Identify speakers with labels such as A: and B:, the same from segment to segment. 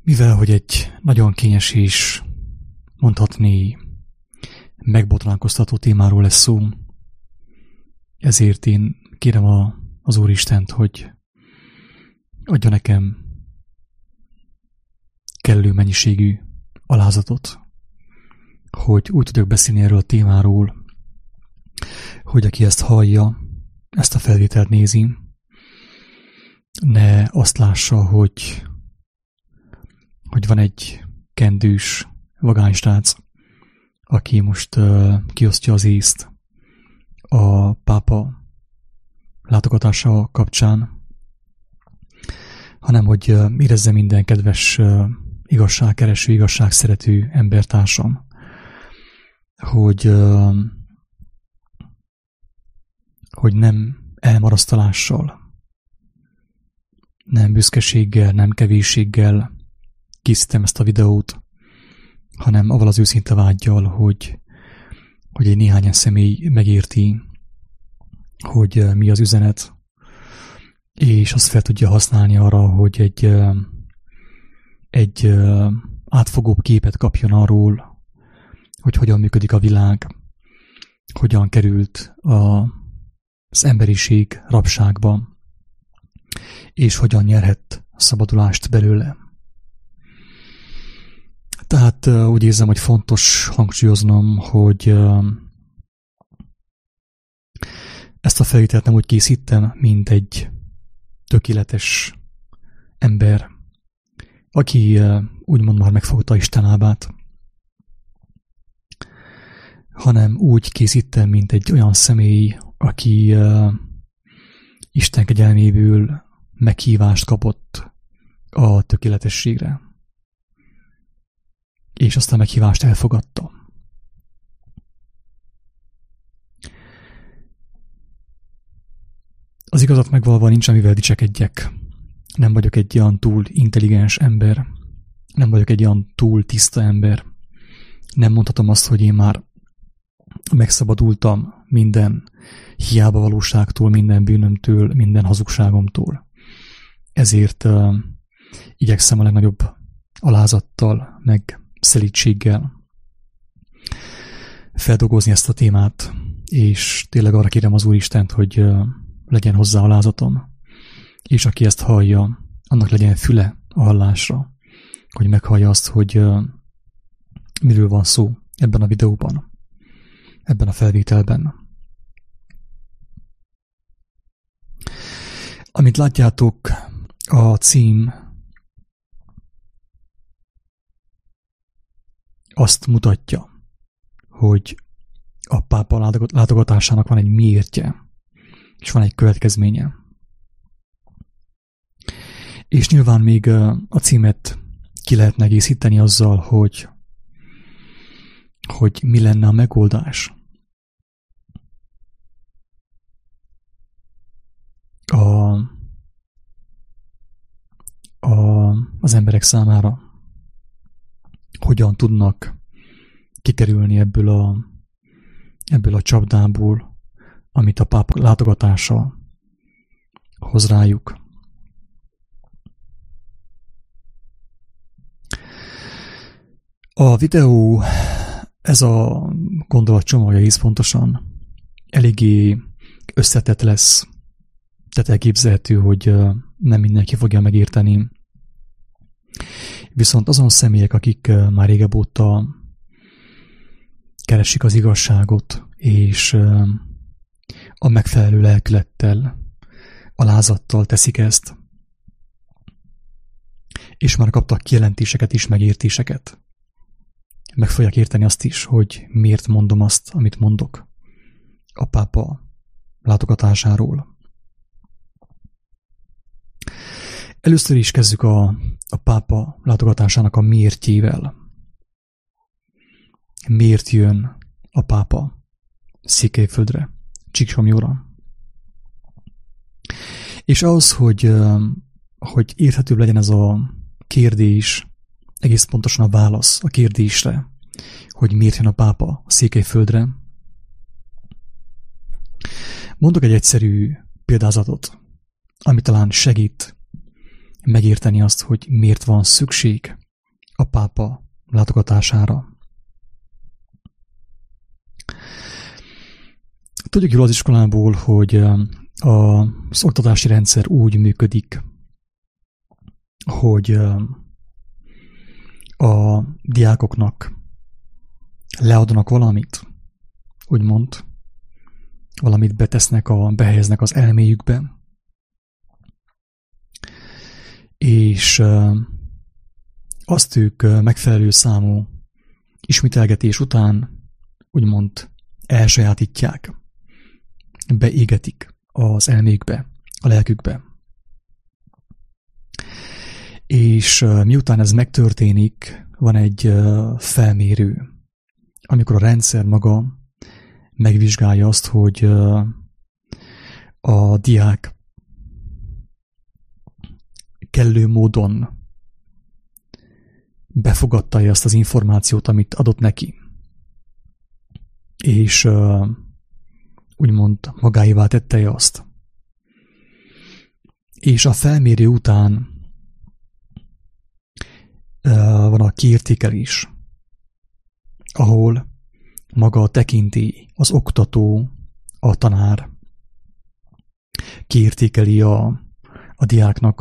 A: Mivel, hogy egy nagyon kényes és mondhatni megbotránkoztató témáról lesz szó, ezért én kérem az Úristent, hogy adja nekem kellő mennyiségű alázatot, hogy úgy tudok beszélni erről a témáról, hogy aki ezt hallja, ezt a felvételt nézi, ne azt lássa, hogy van egy kendős vagánysrác, aki most kiosztja az észt a pápa látogatása kapcsán, hanem hogy érezze minden kedves igazságkereső, igazságszerető embertársam, hogy nem elmarasztalással, nem büszkeséggel, nem kevésséggel készítem ezt a videót, hanem avval az őszinte vággyal, hogy egy néhány személy megérti, hogy mi az üzenet, és azt fel tudja használni arra, hogy egy átfogóbb képet kapjon arról, hogy hogyan működik a világ, hogyan került az emberiség rabságba, és hogyan nyerhet szabadulást belőle. Tehát úgy érzem, hogy fontos hangsúlyoznom, hogy ezt a felvételt nem úgy készítem, mint egy tökéletes ember, aki úgymond már megfogta Isten lábát, hanem úgy készítem, mint egy olyan személy, aki Isten kegyelméből meghívást kapott a tökéletességre. És azt a meghívást elfogadta. Az igazat megvalva nincs, amivel dicsekedjek. Nem vagyok egy olyan túl intelligens ember. Nem vagyok egy olyan túl tiszta ember. Nem mondhatom azt, hogy én már megszabadultam minden hiába valóságtól, minden bűnömtől, minden hazugságomtól. Ezért igyekszem a legnagyobb alázattal, meg szelídséggel feldolgozni ezt a témát, és tényleg arra kérem az Úristent, hogy legyen hozzá alázatom, és aki ezt hallja, annak legyen füle a hallásra, hogy meghallja azt, hogy miről van szó ebben a videóban, ebben a felvételben. Amit látjátok, a cím azt mutatja, hogy a pápa látogatásának van egy miértje, és van egy következménye. És nyilván még a címet ki lehetne egészíteni azzal, hogy mi lenne a megoldás. Az emberek számára hogyan tudnak kikerülni ebből a csapdából, amit a pápa látogatása hoz rájuk. A videó, ez a gondolatcsomagja egész pontosan eléggé összetett lesz, tehát elképzelhető, hogy nem mindenki fogja megérteni. Viszont azon személyek, akik már régebb óta keresik az igazságot, és a megfelelő lelkülettel, alázattal teszik ezt, és már kaptak kijelentéseket is, megértéseket. Meg fogják érteni azt is, hogy miért mondom azt, amit mondok a pápa látogatásáról. Először is kezdjük a pápa látogatásának a miértjével. Miért jön a pápa Székelyföldre, Csíksomlyóra? És ahhoz, hogy érthetőbb legyen ez a kérdés, egész pontosan a válasz a kérdésre, hogy miért jön a pápa Székelyföldre, mondok egy egyszerű példázatot, ami talán segít megérteni azt, hogy miért van szükség a pápa látogatására. Tudjuk jól az iskolából, hogy az oktatási rendszer úgy működik, hogy a diákoknak leadnak valamit, úgymond, valamit behelyeznek az elméjükbe, és azt ők megfelelő számú ismételgetés után, úgymond, elsajátítják, beégetik az elméjükbe, a lelkükbe. És miután ez megtörténik, van egy felmérő, amikor a rendszer maga megvizsgálja azt, hogy a diák kellő módon befogadta azt az információt, amit adott neki. És úgymond magáévá tette azt. És a felmérő után van a kiértékelés, ahol maga a tekintély, az oktató, a tanár kiértékeli a diáknak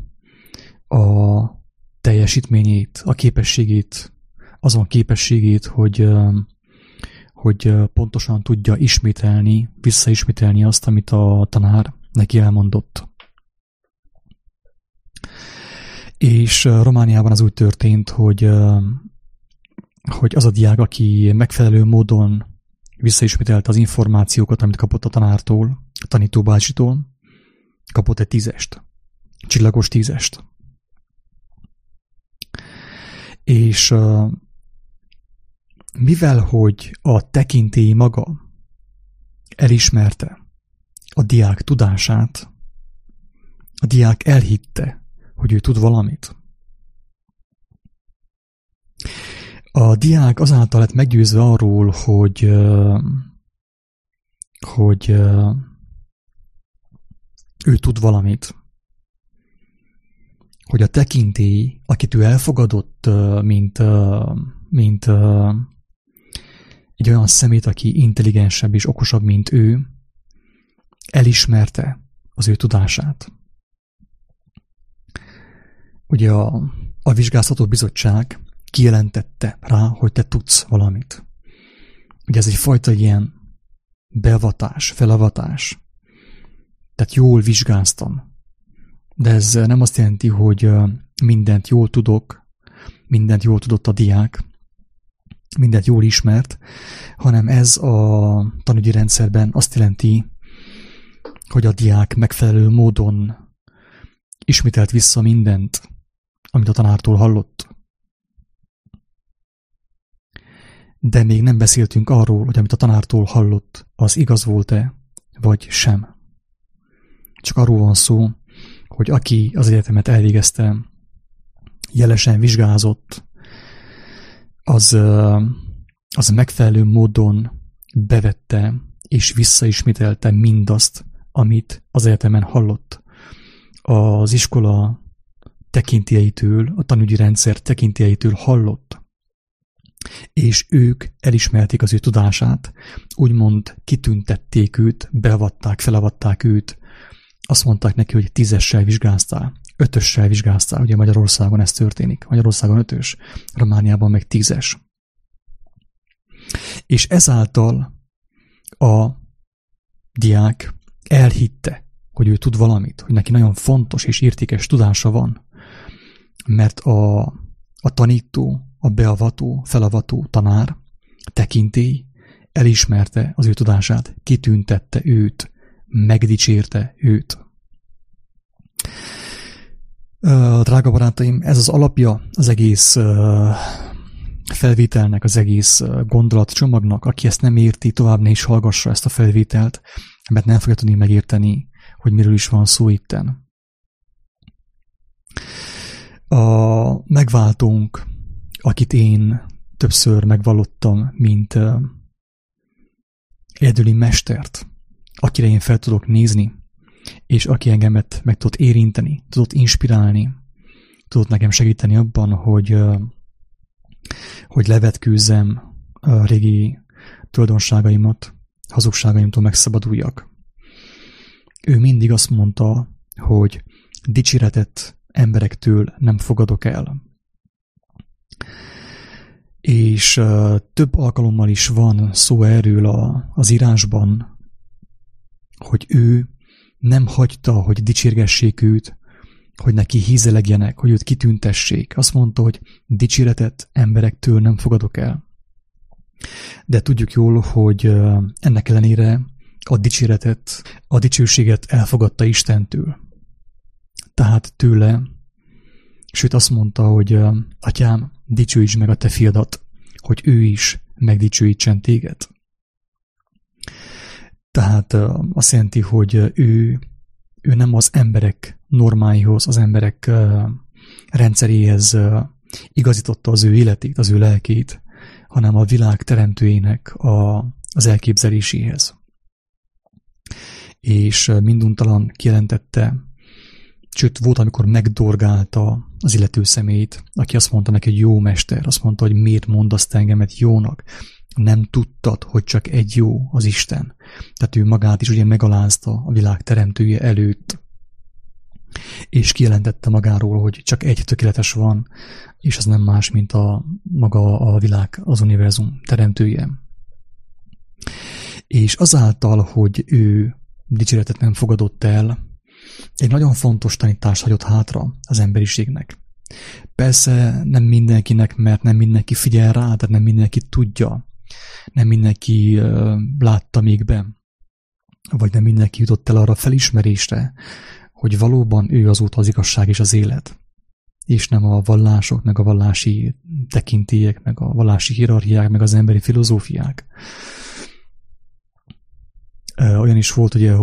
A: a teljesítményét, a képességét, azon képességét, hogy pontosan tudja visszaismételni azt, amit a tanár neki elmondott. És Romániában az úgy történt, hogy az a diák, aki megfelelő módon visszaismételte az információkat, amit kapott a tanártól, a tanítóbácsitól, kapott egy 10-est, csillagos 10-est. És mivel, hogy a tekintély maga elismerte a diák tudását, a diák elhitte, hogy ő tud valamit. A diák azáltal lett meggyőzve arról, hogy ő tud valamit, hogy a tekintély, akit ő elfogadott, mint egy olyan szemét, aki intelligensebb és okosabb, mint ő, elismerte az ő tudását. Ugye a vizsgáztató bizottság kijelentette rá, hogy te tudsz valamit. Ugye ez egyfajta ilyen beavatás, felavatás. Tehát jól vizsgáztam. De ez nem azt jelenti, hogy mindent jól tudok, mindent jól tudott a diák, mindent jól ismert, hanem ez a tanügyi rendszerben azt jelenti, hogy a diák megfelelő módon ismételt vissza mindent, amit a tanártól hallott. De még nem beszéltünk arról, hogy amit a tanártól hallott, az igaz volt-e, vagy sem. Csak arról van szó, hogy aki az egyetemet elvégezte, jelesen vizsgázott, az megfelelő módon bevette és visszaismételte mindazt, amit az egyetemen hallott. Az iskola tekintélyeitől, a tanügyi rendszer tekintélyeitől hallott, és ők elismerték az ő tudását, úgymond kitüntették őt, beavatták, felavatták őt, azt mondták neki, hogy 10-essel vizsgáztál, 5-össel vizsgáztál, ugye Magyarországon ez történik, Magyarországon 5-ös, Romániában meg 10-es. És ezáltal a diák elhitte, hogy ő tud valamit, hogy neki nagyon fontos és értékes tudása van, mert a tanító, a beavató, felavató tanár, tekintély elismerte az ő tudását, kitüntette őt, megdicsérte őt. Drága barátaim, ez az alapja az egész felvételnek, az egész gondolatcsomagnak. Aki ezt nem érti, tovább ne is hallgassa ezt a felvételt, mert nem fogja tudni megérteni, hogy miről is van szó itten. A megváltónk, akit én többször megvallottam, mint egyedüli mestert, akire én fel tudok nézni, és aki engemet meg tudott érinteni, tudott inspirálni, tudott nekem segíteni abban, hogy levetkőzzem a régi tulajdonságaimat, hazugságaimtól megszabaduljak. Ő mindig azt mondta, hogy dicséretet emberektől nem fogadok el. És több alkalommal is van szó erről az írásban, hogy ő nem hagyta, hogy dicsérgessék őt, hogy neki hízelegjenek, hogy őt kitüntessék. Azt mondta, hogy dicséretet emberektől nem fogadok el. De tudjuk jól, hogy ennek ellenére a dicséretet, a dicsőséget elfogadta Istentől. Tehát tőle, sőt azt mondta, hogy Atyám, dicsőítsd meg a te fiadat, hogy ő is megdicsőítsen téged. Tehát azt jelenti, hogy ő nem az emberek normáihoz, az emberek rendszeréhez igazította az ő életét, az ő lelkét, hanem a világ teremtőjének az elképzeléséhez. És minduntalan kijelentette, sőt volt, amikor megdorgálta az illető személyt, aki azt mondta neki, hogy jó mester, azt mondta, hogy miért mondasz te engemet jónak? Nem tudtad, hogy csak egy jó az Isten. Tehát ő magát is ugye megalázta a világ teremtője előtt, és kijelentette magáról, hogy csak egy tökéletes van, és az nem más, mint maga a világ, az univerzum teremtője. És azáltal, hogy ő dicséretet nem fogadott el, egy nagyon fontos tanítást hagyott hátra az emberiségnek. Persze nem mindenkinek, mert nem mindenki figyel rá, tehát nem mindenki tudja, nem mindenki látta még be, vagy nem mindenki jutott el arra felismerésre, hogy valóban ő az út, az igazság és az élet, és nem a vallások, meg a vallási tekintélyek, meg a vallási hierarchiák, meg az emberi filozófiák. Olyan is volt ugye,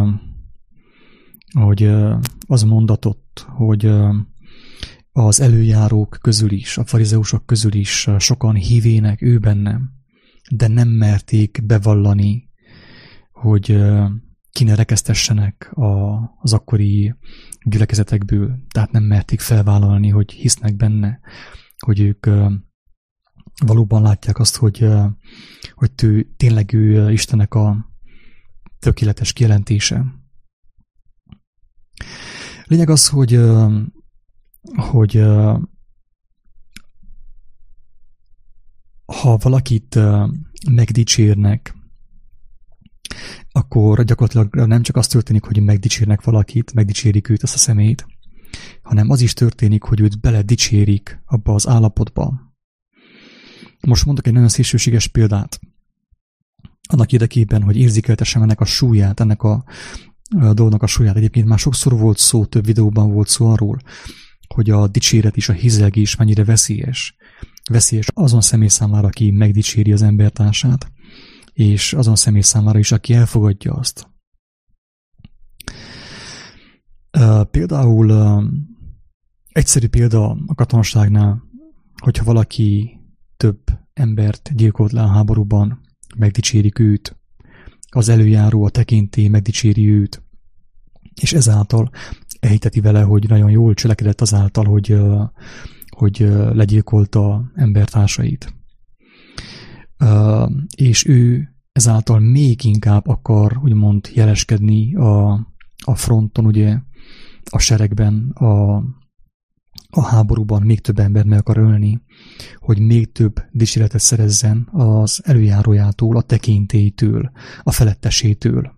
A: hogy az mondatott, hogy az előjárók közül is, a farizeusok közül is sokan hívének ő bennem, de nem merték bevallani, hogy ki ne rekesztessenek az akkori gyülekezetekből, tehát nem merték felvállalni, hogy hisznek benne, hogy ők valóban látják azt, hogy tényleg ő Istennek a tökéletes kijelentése. Lényeg az, hogy ha valakit megdicsérnek, akkor gyakorlatilag nem csak az történik, hogy megdicsérnek valakit, megdicsérik őt, ezt a személyt, hanem az is történik, hogy őt beledicsérik abba az állapotba. Most mondok egy nagyon szélsőséges példát. Annak érdekében, hogy érzékeltessem ennek a súlyát, ennek a dolognak a súlyát. Egyébként már sokszor volt szó, több videóban volt szó arról, hogy a dicséret és a hízelgés mennyire veszélyes. Veszélyes azon személy számára, aki megdicséri az embertársát, és azon személy számára is, aki elfogadja azt. Például egyszerű példa a katonaságnál, hogyha valaki több embert gyilkolt le a háborúban, megdicsérik őt, az előjáró, a tekintély megdicséri őt, és ezáltal elhiteti vele, hogy nagyon jól cselekedett azáltal, hogy legyilkolta embertársait. És ő ezáltal még inkább akar úgymond jeleskedni a fronton, ugye, a seregben, a háborúban még több embert meg akar ölni, hogy még több dicséretet szerezzen az előjárójától, a tekintélytől, a felettesétől.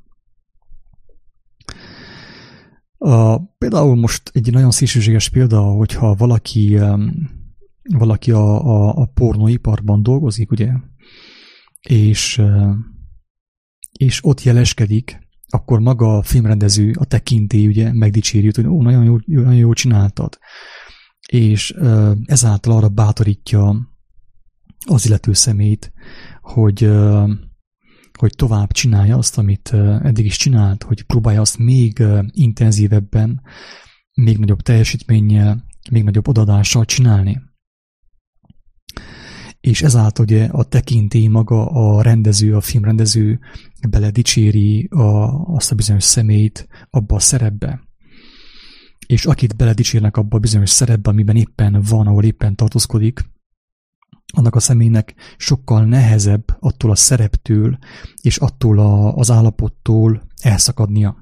A: Például most egy nagyon szélsőséges példa, hogyha valaki a pornóiparban dolgozik, ugye, és ott jeleskedik, akkor maga a filmrendező, a tekintély, ugye, megdicséri, hogy nagyon jól csináltad. És ezáltal arra bátorítja az illető személyt, hogy tovább csinálja azt, amit eddig is csinált, hogy próbálja azt még intenzívebben, még nagyobb teljesítménnyel, még nagyobb odaadással csinálni. és ezáltal ugye a tekintély maga, a rendező, a filmrendező beledicséri azt a bizonyos személyt abba a szerepbe. És akit beledicsérnek abba a bizonyos szerepbe, amiben éppen van, ahol éppen tartózkodik, annak a személynek sokkal nehezebb attól a szereptől és attól az állapottól elszakadnia.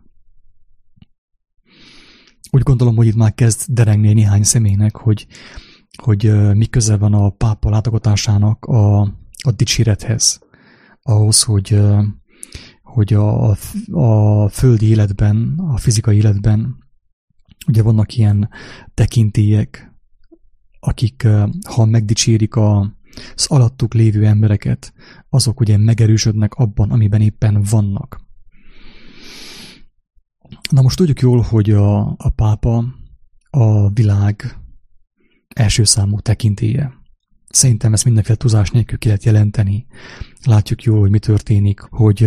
A: Úgy gondolom, hogy itt már kezd derengni néhány személynek, hogy mi köze van a pápa látogatásának a dicsérethez. Ahhoz, hogy a földi életben, a fizikai életben ugye vannak ilyen tekintélyek, akik, ha megdicsérik az alattuk lévő embereket, azok ugye megerősödnek abban, amiben éppen vannak. Na most tudjuk jól, hogy a pápa a világ első számú tekintélye. Szerintem ezt mindenféle túlzás nélkül ki lehet jelenteni. Látjuk jól, hogy mi történik, hogy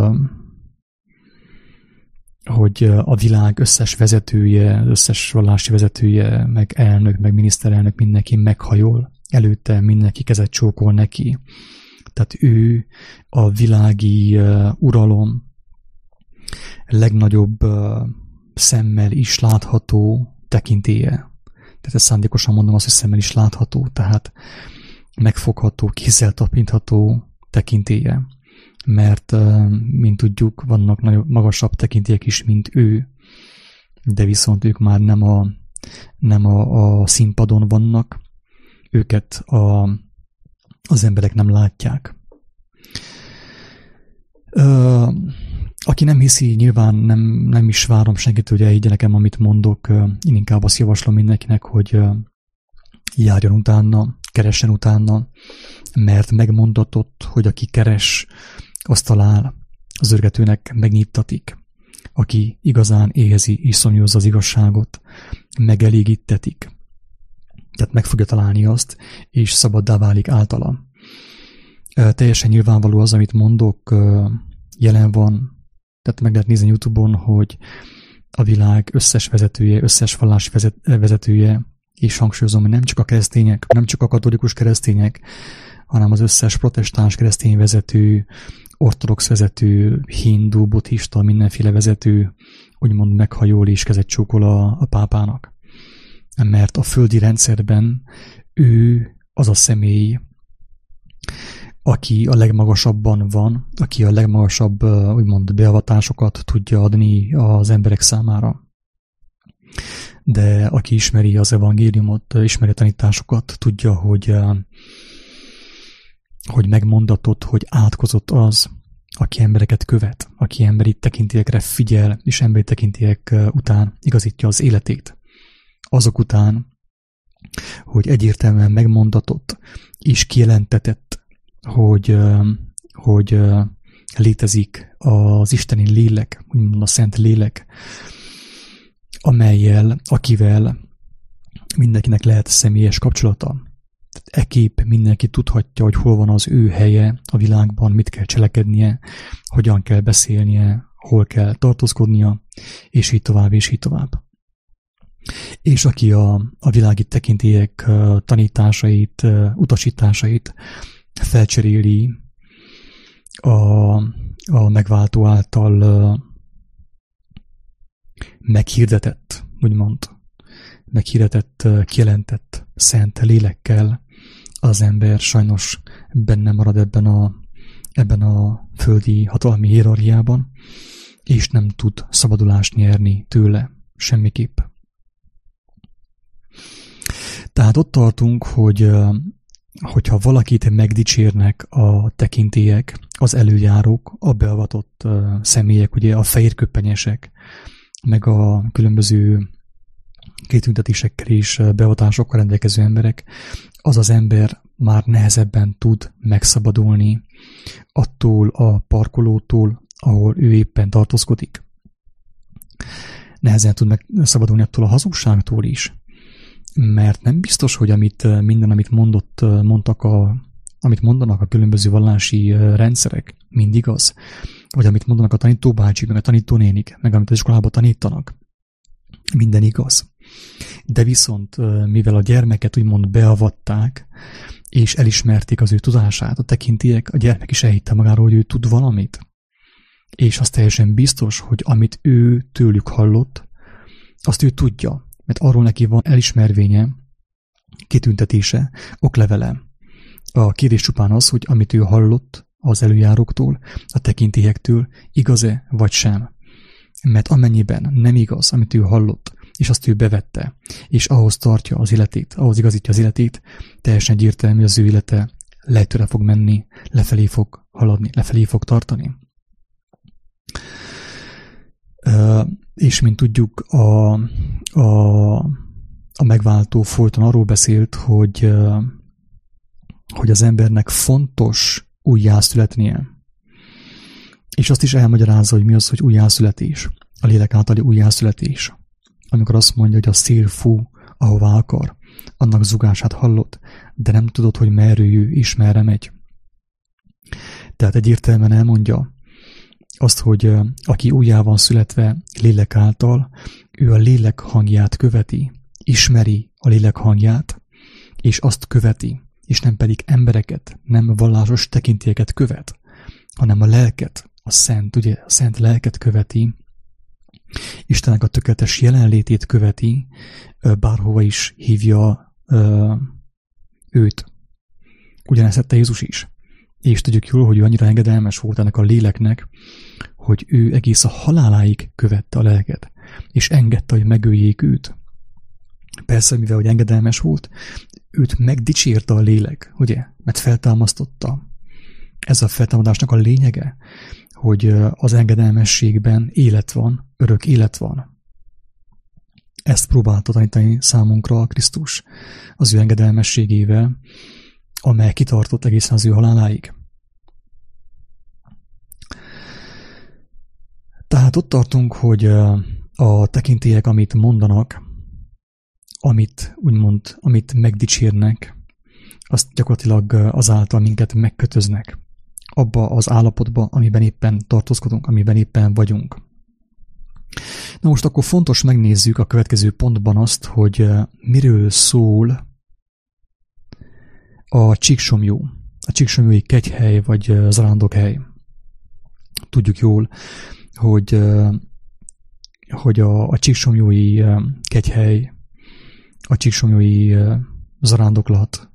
A: a világ összes vezetője, összes vallási vezetője, meg elnök, meg miniszterelnök, mindenki meghajol. Előtte mindenki kezet csókol neki. Tehát ő a világi uralom legnagyobb szemmel is látható tekintélye. Tehát ezt szándékosan mondom azt, hogy szemmel is látható, tehát megfogható, kézzel tapintható tekintélye. Mert, mint tudjuk, vannak nagyon magasabb tekintélyek is, mint ő, de viszont ők már nem a színpadon vannak, őket az emberek nem látják. Aki nem hiszi, nyilván nem is várom senkit, hogy elhiggye nekem, amit mondok. Én inkább azt javaslom mindenkinek, hogy járjon utána, keressen utána, mert megmondatott, hogy aki keres, azt talál, az örgetőnek megnyittatik. Aki igazán éhezi és szomjazza az igazságot, megelégítetik. Tehát meg fogja találni azt, és szabaddá válik általa. Teljesen nyilvánvaló az, amit mondok, jelen van, tehát meg lehet nézni YouTube-on, hogy a világ összes vezetője, összes vallási vezetője, és hangsúlyozom, hogy nem csak a keresztények, nem csak a katolikus keresztények, hanem az összes protestáns keresztény vezető, ortodox vezető, hindu, buddhista, mindenféle vezető úgymond meghajol és kezet csókol a pápának. Mert a földi rendszerben ő az a személy, aki a legmagasabban van, aki a legmagasabb úgymond beavatásokat tudja adni az emberek számára. De aki ismeri az evangéliumot, ismeri a tanításokat, tudja, hogy megmondatott, hogy átkozott az, aki embereket követ, aki emberi tekintélyekre figyel, és emberi tekintélyek után igazítja az életét. Azok után, hogy egyértelműen megmondatott és kijelentetett, hogy létezik az isteni lélek, úgymond a szent lélek, akivel mindenkinek lehet személyes kapcsolata. Ekképp mindenki tudhatja, hogy hol van az ő helye a világban, mit kell cselekednie, hogyan kell beszélnie, hol kell tartózkodnia, és így tovább, és így tovább. És aki a világi tekintélyek tanításait, utasításait felcseréli a megváltó által meghirdetett, úgymond, kijelentett szent lélekkel, az ember sajnos benne marad ebben a földi hatalmi hierarchiában, és nem tud szabadulást nyerni tőle semmiképp. Tehát ott tartunk, hogyha valakit megdicsérnek a tekintélyek, az előjárók, a beavatott személyek, ugye a fehérköppenyesek, meg a különböző kitüntetésekkel és beavatásokkal rendelkező emberek, az az ember már nehezebben tud megszabadulni attól a parkolótól, ahol ő éppen tartózkodik. Nehezen tud megszabadulni attól a hazugságtól is, mert nem biztos, hogy amit mondanak a különböző vallási rendszerek, mind igaz, vagy amit mondanak a tanítóbácsik, meg a tanítónénik, meg amit az iskolában tanítanak, minden igaz. De viszont, mivel a gyermeket úgymond beavatták, és elismerték az ő tudását, a tekintélyek, a gyermek is elhitte magáról, hogy ő tud valamit. És az teljesen biztos, hogy amit ő tőlük hallott, azt ő tudja, mert arról neki van elismervénye, kitüntetése, oklevele. A kérdés csupán az, hogy amit ő hallott az előjáróktól, a tekintélyektől, igaz-e vagy sem. Mert amennyiben nem igaz, amit ő hallott, és azt ő bevette, és ahhoz tartja az életét, ahhoz igazítja az életét, teljesen egyértelmű, az ő élete lejtőre fog menni, lefelé fog haladni, lefelé fog tartani. És mint tudjuk, a megváltó folyton arról beszélt, hogy az embernek fontos újjászületnie. És azt is elmagyarázza, hogy mi az, hogy újjászületés. A lélek általi újjászületés. Amikor azt mondja, hogy a szél fú, ahová akar, annak zugását hallott, de nem tudod, hogy merről jő és merre megy. Tehát egyértelműen elmondja azt, hogy aki újjá van születve lélek által, ő a lélek hangját követi, ismeri a lélek hangját, és azt követi, és nem pedig embereket, nem vallásos tekintélyeket követ, hanem a lelket, a szent lelket követi, Istennek a tökéletes jelenlétét követi, bárhova is hívja őt. Ugyanezt tette Jézus is. És tudjuk jól, hogy ő annyira engedelmes volt ennek a léleknek, hogy ő egész a haláláig követte a lelket, és engedte, hogy megöljék őt. Persze, mivel hogy engedelmes volt, őt megdicsérte a lélek, ugye? Mert feltámasztotta. Ez a feltámadásnak a lényege, hogy az engedelmességben élet van, örök élet van. Ezt próbálta tanítani számunkra a Krisztus az ő engedelmességével, amely kitartott egészen az ő haláláig. Tehát ott tartunk, hogy a tekintélyek, amit mondanak, amit megdicsérnek, azt gyakorlatilag azáltal minket megkötöznek abba az állapotba, amiben éppen tartózkodunk, amiben éppen vagyunk. Na most akkor fontos megnézzük a következő pontban azt, hogy miről szól a Csíksomlyó, a csíksomlyói kegyhely vagy zarándokhely. Tudjuk jól, hogy a csíksomlyói kegyhely, a csíksomlyói zarándoklat,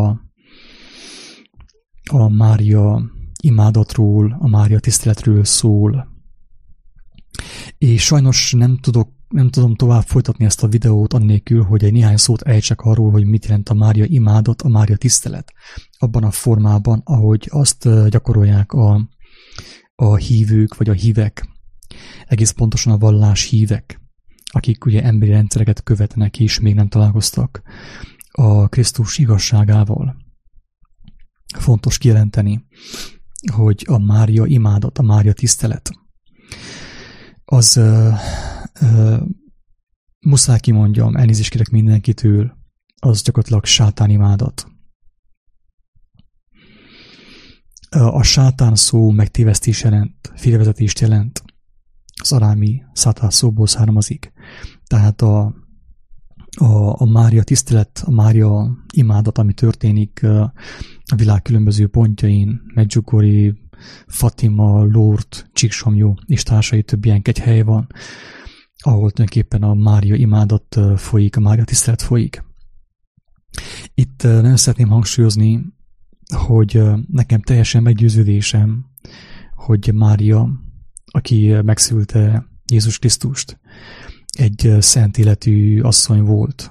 A: a Mária imádatról, a Mária tiszteletről szól. És sajnos nem tudom tovább folytatni ezt a videót annélkül, hogy egy néhány szót ejtsek arról, hogy mit jelent a Mária imádat, a Mária tisztelet. Abban a formában, ahogy azt gyakorolják a hívők, vagy a hívek, egész pontosan a vallás hívek, akik ugye emberi rendszereket követnek és még nem találkoztak a Krisztus igazságával. Fontos kijelenteni, hogy a Mária imádat, a Mária tisztelet, az muszáj kimondjam, elnézést kérek mindenkitől, az gyakorlatilag sátán imádat. A sátán szó megtévesztés jelent, félrevezetést jelent. Az arámi szátán szóból származik. Tehát a Mária tisztelet, a Mária imádat, ami történik a világ különböző pontjain, Medjugorje, Fatima, Lourdes, Csíksomlyó és társai, több ilyen kegyhely van, ahol tulajdonképpen a Mária imádat folyik, a Mária tisztelet folyik. Itt nagyon szeretném hangsúlyozni, hogy nekem teljesen meggyőződésem, hogy Mária, aki megszülte Jézus Krisztust, egy szent életű asszony volt.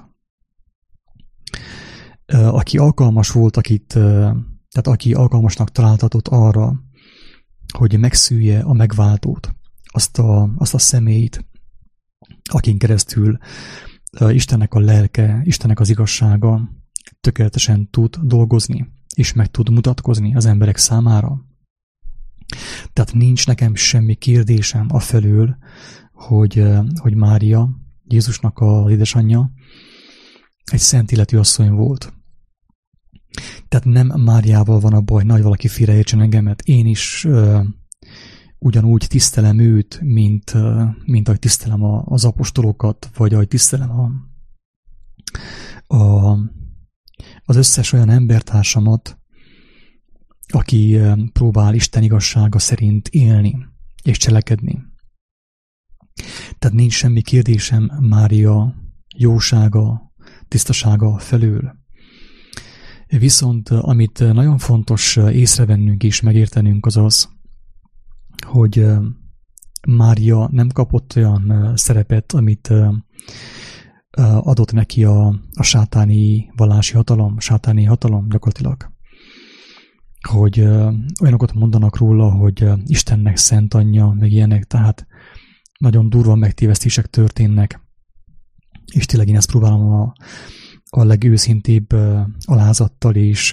A: Aki alkalmas volt, tehát aki alkalmasnak találtatott arra, hogy megszülje a megváltót, azt a személyt, akin keresztül Istennek a lelke, Istennek az igazsága tökéletesen tud dolgozni, és meg tud mutatkozni az emberek számára. Tehát nincs nekem semmi kérdésem afelől, hogy Mária, Jézusnak az édesanyja, egy szent életű asszony volt. Tehát nem Máriával van a baj, nagy valaki félreértsen engemet. Én is ugyanúgy tisztelem őt, mint ahogy tisztelem az apostolokat, vagy ahogy tisztelem az összes olyan embertársamat, aki próbál Isten igazsága szerint élni és cselekedni. Tehát nincs semmi kérdésem Mária jósága, tisztasága felől. Viszont amit nagyon fontos észrevennünk és megértenünk az az, hogy Mária nem kapott olyan szerepet, amit adott neki a sátáni vallási hatalom, sátáni hatalom gyakorlatilag. Hogy olyanokat mondanak róla, hogy Istennek szent anyja, meg ilyenek, tehát nagyon durva megtévesztések történnek, és tényleg én ezt próbálom a legőszintébb alázattal és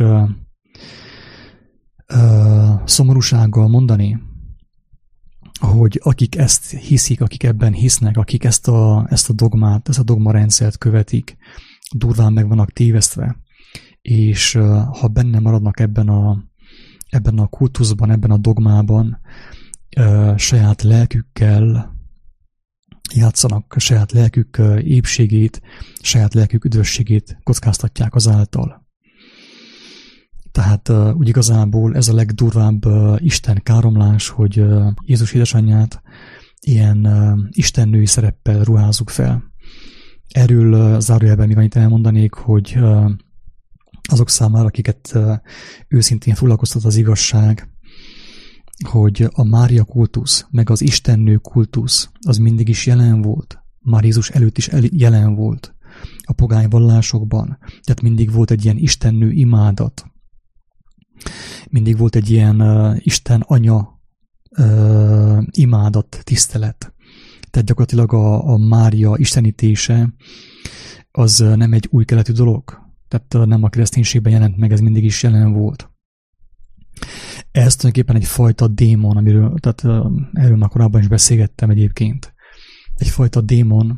A: szomorúsággal mondani, hogy akik ezt hiszik, akik ebben hisznek, akik ezt a dogmát, ezt a dogmarendszert követik, durván meg vannak tévesztve, és ha benne maradnak ebben a kultuszban, ebben a dogmában, saját lelkükkel játszanak, saját lelkük épségét, saját lelkük üdvösségét kockáztatják azáltal. Tehát úgy igazából ez a legdurvább Isten káromlás, hogy Jézus édesanyját ilyen istennői szereppel ruházzuk fel. Erről zárójelben még annyit elmondanék, hogy azok számára, akiket őszintén foglalkoztat az igazság, hogy a Mária kultusz, meg az istennő kultusz, az mindig is jelen volt. Már Jézus előtt is jelen volt a pogány vallásokban. Tehát mindig volt egy ilyen istennő imádat. Mindig volt egy ilyen Isten anya imádat, tisztelet. Tehát gyakorlatilag a Mária istenítése az nem egy új keletű dolog. Tehát nem a kereszténységben jelent meg, ez mindig is jelen volt. Ez tulajdonképpen egyfajta démon, erről már korábban is beszélgettem egyébként. Egyfajta démon,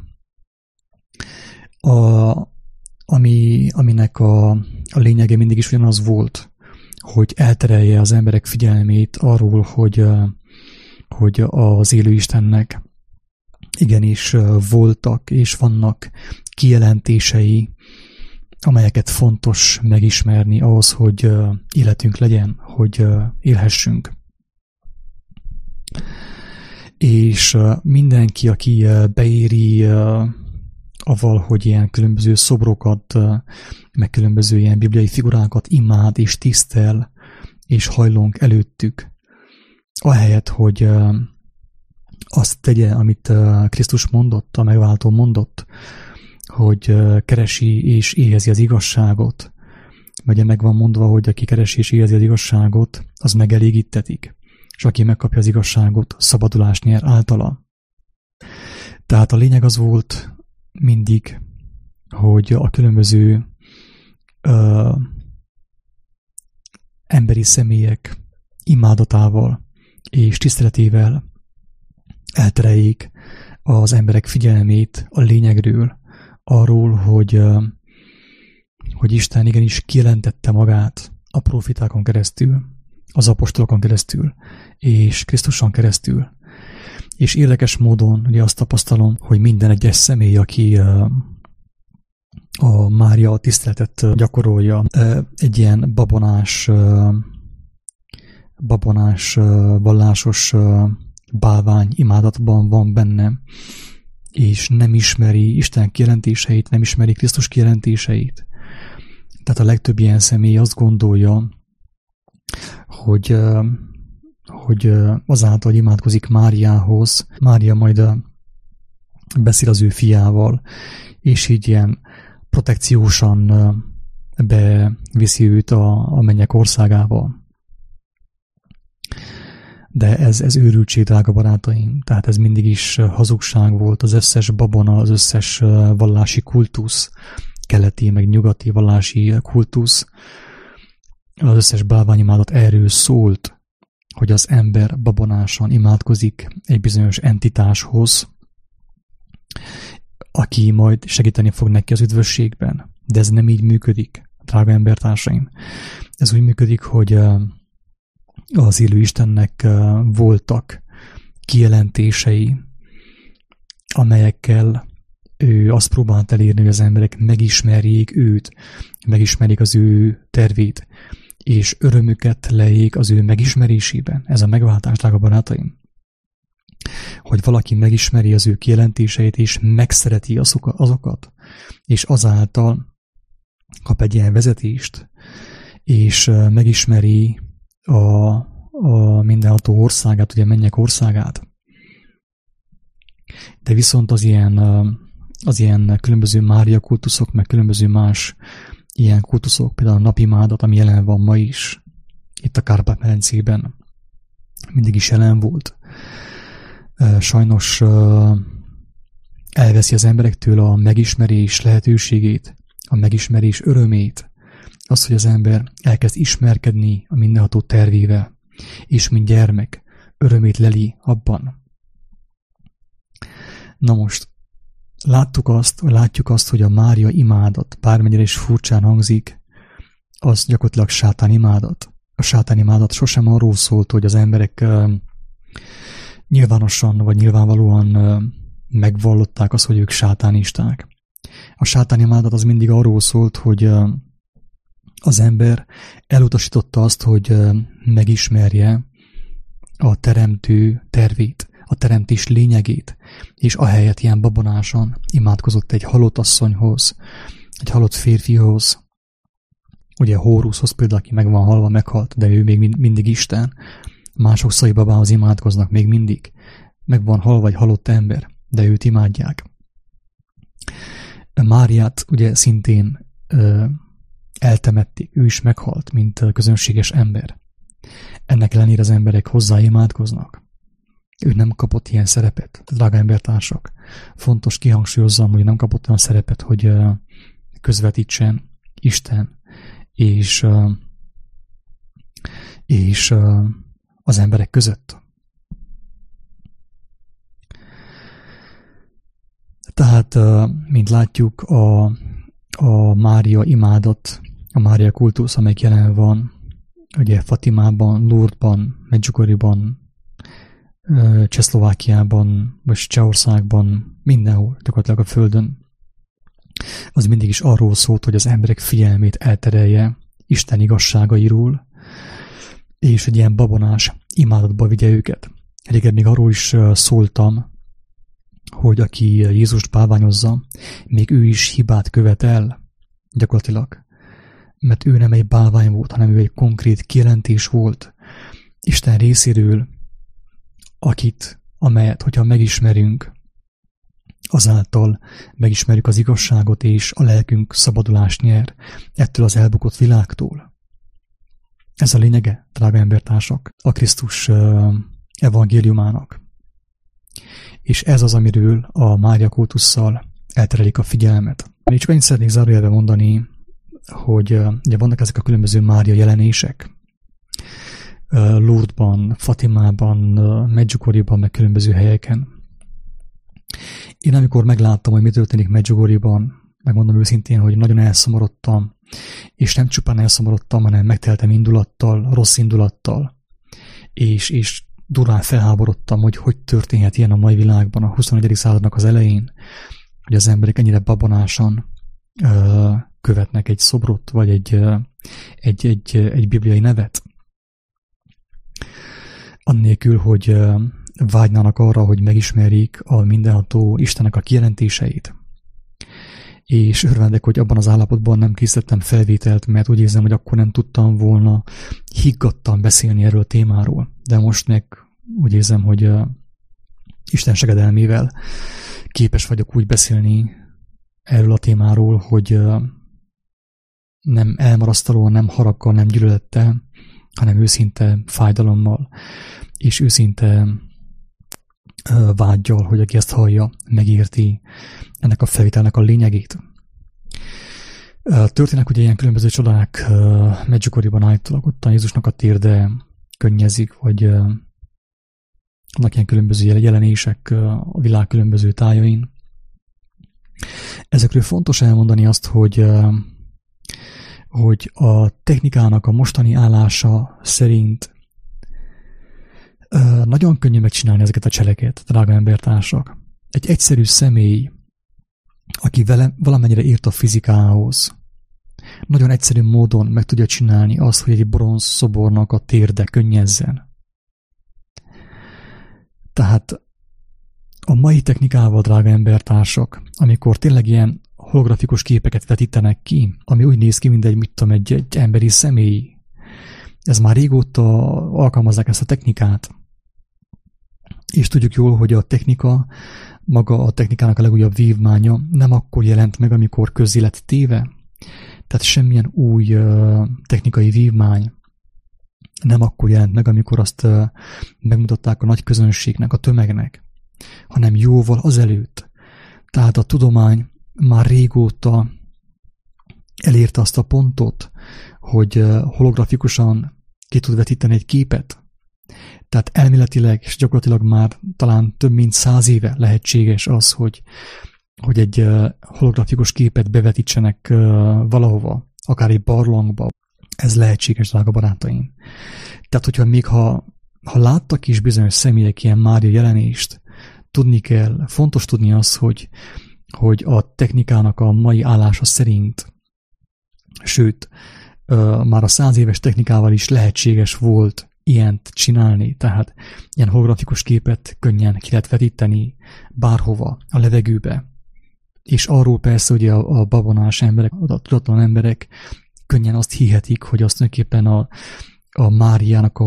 A: aminek a lényege mindig is ugyanaz volt, hogy elterelje az emberek figyelmét arról, hogy az élő Istennek igenis voltak és vannak kijelentései, amelyeket fontos megismerni ahhoz, hogy életünk legyen, hogy élhessünk. És mindenki, aki beéri avval, hogy ilyen különböző szobrokat, meg különböző ilyen bibliai figurákat imád és tisztel, és hajlunk előttük, ahelyett, hogy azt tegye, amit Krisztus mondott, a megváltó mondott, hogy keresi és éhezi az igazságot. Ugye meg van mondva, hogy aki keresi és éhezi az igazságot, az megelégítetik. És aki megkapja az igazságot, szabadulást nyer általa. Tehát a lényeg az volt mindig, hogy a különböző emberi személyek imádatával és tiszteletével eltereljék az emberek figyelmét a lényegről, arról, hogy Isten igenis kijelentette magát a profitákon keresztül, az apostolokon keresztül, és Krisztuson keresztül. És érdekes módon ugye azt tapasztalom, hogy minden egyes személy, aki a Mária tiszteletet gyakorolja, egy ilyen babonás vallásos bálvány imádatban van benne, és nem ismeri Isten kijelentéseit, nem ismeri Krisztus kijelentéseit. Tehát a legtöbb ilyen személy azt gondolja, hogy azáltal, hogy imádkozik Máriához, Mária majd beszél az ő fiával, és így ilyen protekciósan beviszi őt a mennyek országába. De ez őrültség, drága barátaim. Tehát ez mindig is hazugság volt. Az összes babona, az összes vallási kultusz, keleti meg nyugati vallási kultusz, az összes bálványimádat erről szólt, hogy az ember babonásan imádkozik egy bizonyos entitáshoz, aki majd segíteni fog neki az üdvösségben. De ez nem így működik, drága embertársaim. Ez úgy működik, hogy az élő Istennek voltak kijelentései, amelyekkel ő azt próbált elérni, hogy az emberek megismerjék őt, megismerjék az ő tervét, és örömüket lejék az ő megismerésében. Ez a megváltás, drága barátaim. Hogy valaki megismeri az ő kijelentéseit, és megszereti azokat, és azáltal kap egy ilyen vezetést, és megismeri a mindenható országát, ugye mennyek országát. De viszont az ilyen különböző Mária kultuszok, meg különböző más ilyen kultuszok, például a napimádat, ami jelen van ma is, itt a Kárpát-medencében, mindig is jelen volt. Sajnos elveszi az emberektől a megismerés lehetőségét, a megismerés örömét, az, hogy az ember elkezd ismerkedni a mindenható tervével, és mint gyermek örömét leli abban. Na most, látjuk azt, hogy a Mária imádat, bármennyire is furcsán hangzik, az gyakorlatilag sátán imádat. A sátán imádat sosem arról szólt, hogy az emberek nyilvánosan vagy nyilvánvalóan megvallották azt, hogy ők sátánisták. A sátán imádat az mindig arról szólt, hogy az ember elutasította azt, hogy megismerje a teremtő tervét, a teremtés lényegét, és ahelyett ilyen babonásan imádkozott egy halott asszonyhoz, egy halott férfihoz, ugye Hóruszhoz például, aki meg van halva, meghalt, de ő még mindig Isten. Mások Szai-babához imádkoznak még mindig. Meg van halva egy halott ember, de őt imádják. Máriát ugye szintén eltemették, ő is meghalt, mint közönséges ember. Ennek ellenére az emberek hozzá imádkoznak. Ő nem kapott ilyen szerepet, drága embertársak. Fontos kihangsúlyozzam, hogy nem kapott olyan szerepet, hogy közvetítsen Isten és az emberek között. Tehát, mint látjuk, a Mária imádat, a Mária kultusz, amelyik jelen van, ugye Fatimában, Lourdesban, Medjugorjeben, Csehszlovákiában, vagy Csehországban, mindenhol, gyakorlatilag a Földön, az mindig is arról szólt, hogy az emberek figyelmét elterelje Isten igazságairól, és egy ilyen babonás imádatba vigye őket. Régen még arról is szóltam, hogy aki Jézust bálványozza, még ő is hibát követ el, gyakorlatilag. Mert ő nem egy bálvány volt, hanem ő egy konkrét kijelentés volt Isten részéről, amelyet, hogyha megismerünk, azáltal megismerjük az igazságot, és a lelkünk szabadulást nyer ettől az elbukott világtól. Ez a lényege, drága embertársak, a Krisztus evangéliumának. És ez az, amiről a Mária kultusszal elterelik a figyelmet. Még csak annyit szeretnék zárójelben mondani, hogy ugye vannak ezek a különböző Mária jelenések, Lourdesban, Fatimában, Medjugorjeben, meg különböző helyeken. Én amikor megláttam, hogy mi történik Medjugorjeben, megmondom őszintén, hogy nagyon elszomorodtam, és nem csupán elszomorodtam, hanem megteltem indulattal, rossz indulattal, és durván felháborodtam, hogy történhet ilyen a mai világban, a 21. századnak az elején, hogy az emberek ennyire babonásan követnek egy szobrot, vagy egy bibliai nevet. Annélkül, hogy vágynának arra, hogy megismerjék a mindenható Istennek a kijelentéseit. És örvendek, hogy abban az állapotban nem készítettem felvételt, mert úgy érzem, hogy akkor nem tudtam volna higgadtan beszélni erről a témáról. De most meg úgy érzem, hogy Isten segedelmével képes vagyok úgy beszélni erről a témáról, hogy nem elmarasztalóan, nem haraggal, nem gyűlölettel, hanem őszinte fájdalommal, és őszinte vággyal, hogy aki ezt hallja, megérti ennek a felvételnek a lényegét. Történnek ugye ilyen különböző csodák, Medjugorjeben állítólag ott a Jézusnak a térde könnyezik, vagy vannak ilyen különböző jelenések a világ különböző tájain. Ezekről fontos elmondani azt, hogy a technikának a mostani állása szerint nagyon könnyű megcsinálni ezeket a cseleket, drága embertársak. Egy egyszerű személy aki valamennyire ért a fizikához, nagyon egyszerű módon meg tudja csinálni azt, hogy egy bronz szobornak a térde könnyezzen. Tehát a mai technikával, drága embertársak, amikor tényleg ilyen holografikus képeket vetítenek ki, ami úgy néz ki, mint egy emberi személy, ez már régóta alkalmazzák ezt a technikát. És tudjuk jól, hogy a technika, maga a technikának a legújabb vívmánya nem akkor jelent meg, amikor közzé lett téve. Tehát semmilyen új technikai vívmány nem akkor jelent meg, amikor azt megmutatták a nagy közönségnek, a tömegnek, hanem jóval azelőtt. Tehát a tudomány már régóta elérte azt a pontot, hogy holografikusan ki tud vetíteni egy képet. Tehát elméletileg és gyakorlatilag már talán több mint 100 éve lehetséges az, hogy egy holografikus képet bevetítsenek valahova, akár egy barlangba. Ez lehetséges, drága barátaim. Tehát, hogyha még ha láttak is bizonyos személyek ilyen Mária jelenést, tudni kell, fontos tudni azt, hogy a technikának a mai állása szerint, sőt, már a 100 éves technikával is lehetséges volt ilyent csinálni, tehát ilyen holografikus képet könnyen ki lehet vetíteni bárhova, a levegőbe. És arról persze, hogy a babonás emberek, a tudatlan emberek könnyen azt hihetik, hogy azt tulajdonképpen a Máriának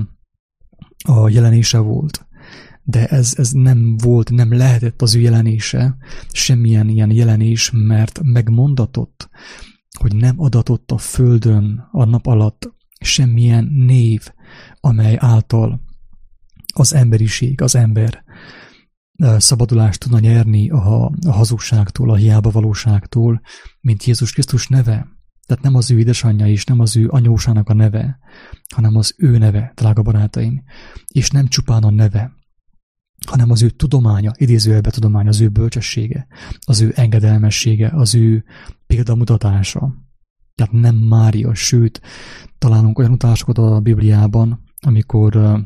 A: a jelenése volt. De ez nem volt, nem lehetett az ő jelenése, semmilyen ilyen jelenés, mert megmondatott, hogy nem adatott a földön a nap alatt semmilyen név, amely által az emberiség, az ember szabadulást tudna nyerni a hazugságtól, a hiába valóságtól, mint Jézus Krisztus neve. Tehát nem az ő édesanyja és nem az ő anyósának a neve, hanem az ő neve, drága barátaim. És nem csupán a neve, hanem az ő tudománya, idézőjelbe tudománya, az ő bölcsessége, az ő engedelmessége, az ő példamutatása. Tehát nem Mária, sőt, találunk olyan utalásokat a Bibliában, amikor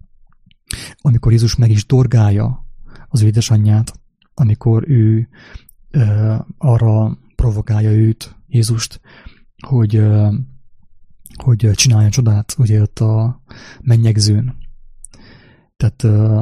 A: Jézus meg is dorgálja az ő édesanyját, amikor ő arra provokálja őt, Jézust, hogy csináljon csodát, ugye ott a mennyegzőn. Tehát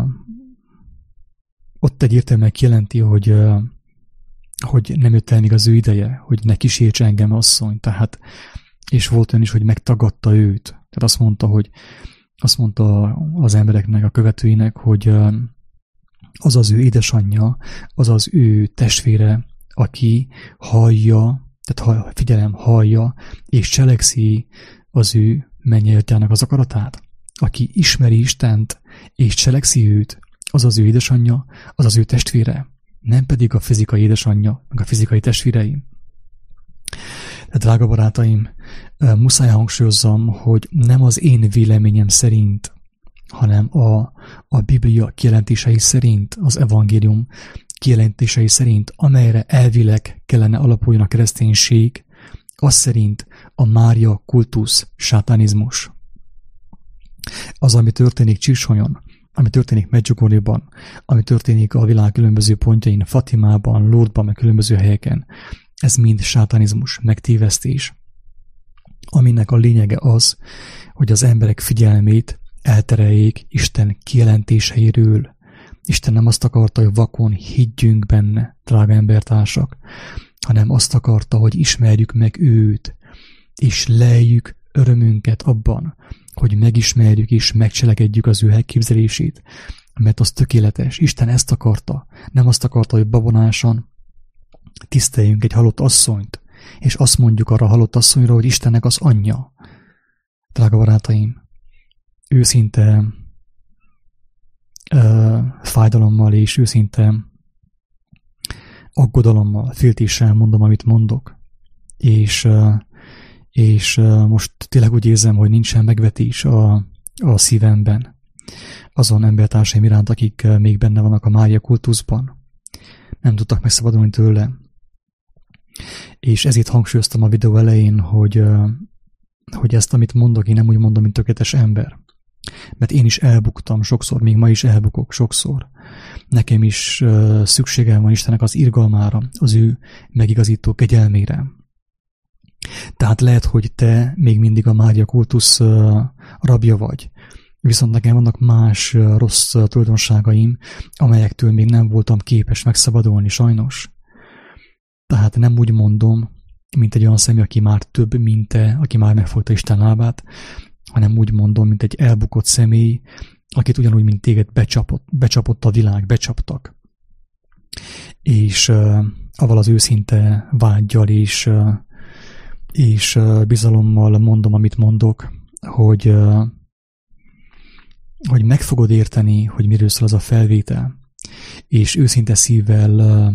A: ott egyértelműen kijelenti, hogy nem jött el még az ő ideje, hogy ne kísérts engem, asszony. Tehát, és volt olyan is, hogy megtagadta őt. Tehát azt mondta az embereknek, a követőinek, hogy az az ő édesanyja, az az ő testvére, aki hallja, tehát hallja, és cselekszi az ő mennyei az akaratát. Aki ismeri Istent, és cselekszi őt, az az ő édesanyja, az az ő testvére, nem pedig a fizikai édesanyja, meg a fizikai testvérei. De drága barátaim, muszáj hangsúlyozzam, hogy nem az én véleményem szerint, hanem a Biblia kijelentései szerint, az evangélium kijelentései szerint, amelyre elvileg kellene alapuljon a kereszténység, az szerint a Mária kultusz sátánizmus. Az, ami történik Csíksonyon, ami történik Medjugorjeban, ami történik a világ különböző pontjain, Fatimában, Lourdesban, meg különböző helyeken, ez mind sátánizmus, megtévesztés, aminek a lényege az, hogy az emberek figyelmét eltereljék Isten kijelentéseiről. Isten nem azt akarta, hogy vakon higgyünk benne, drága embertársak, hanem azt akarta, hogy ismerjük meg őt, és lejjük örömünket abban, hogy megismerjük és megcselekedjük az ő elképzelését, mert az tökéletes. Isten ezt akarta. Nem azt akarta, hogy babonásan tiszteljünk egy halott asszonyt, és azt mondjuk arra a halott asszonyra, hogy Istennek az anyja. Drága barátaim, őszinte fájdalommal és őszinte aggodalommal, féltéssel mondom, amit mondok. És most tényleg úgy érzem, hogy nincsen megvetés a szívemben azon embertársaim iránt, akik még benne vannak a Mária kultuszban. Nem tudtak megszabadulni tőle. És ezért hangsúlyoztam a videó elején, hogy ezt, amit mondok, én nem úgy mondom, mint tökéletes ember. Mert én is elbuktam sokszor, még ma is elbukok sokszor. nekem is szükségem van Istennek az irgalmára, az ő megigazító kegyelmére. Tehát lehet, hogy te még mindig a Mária kultusz rabja vagy, viszont nekem vannak más rossz tulajdonságaim, amelyektől még nem voltam képes megszabadulni, sajnos. Tehát nem úgy mondom, mint egy olyan személy, aki már több, mint te, aki már megfogta Isten lábát, hanem úgy mondom, mint egy elbukott személy, akit ugyanúgy, mint téged becsapott a világ, becsaptak. És avval az őszinte vággyal és bizalommal mondom, amit mondok, hogy meg fogod érteni, hogy miről szól az a felvétel, és őszinte szívvel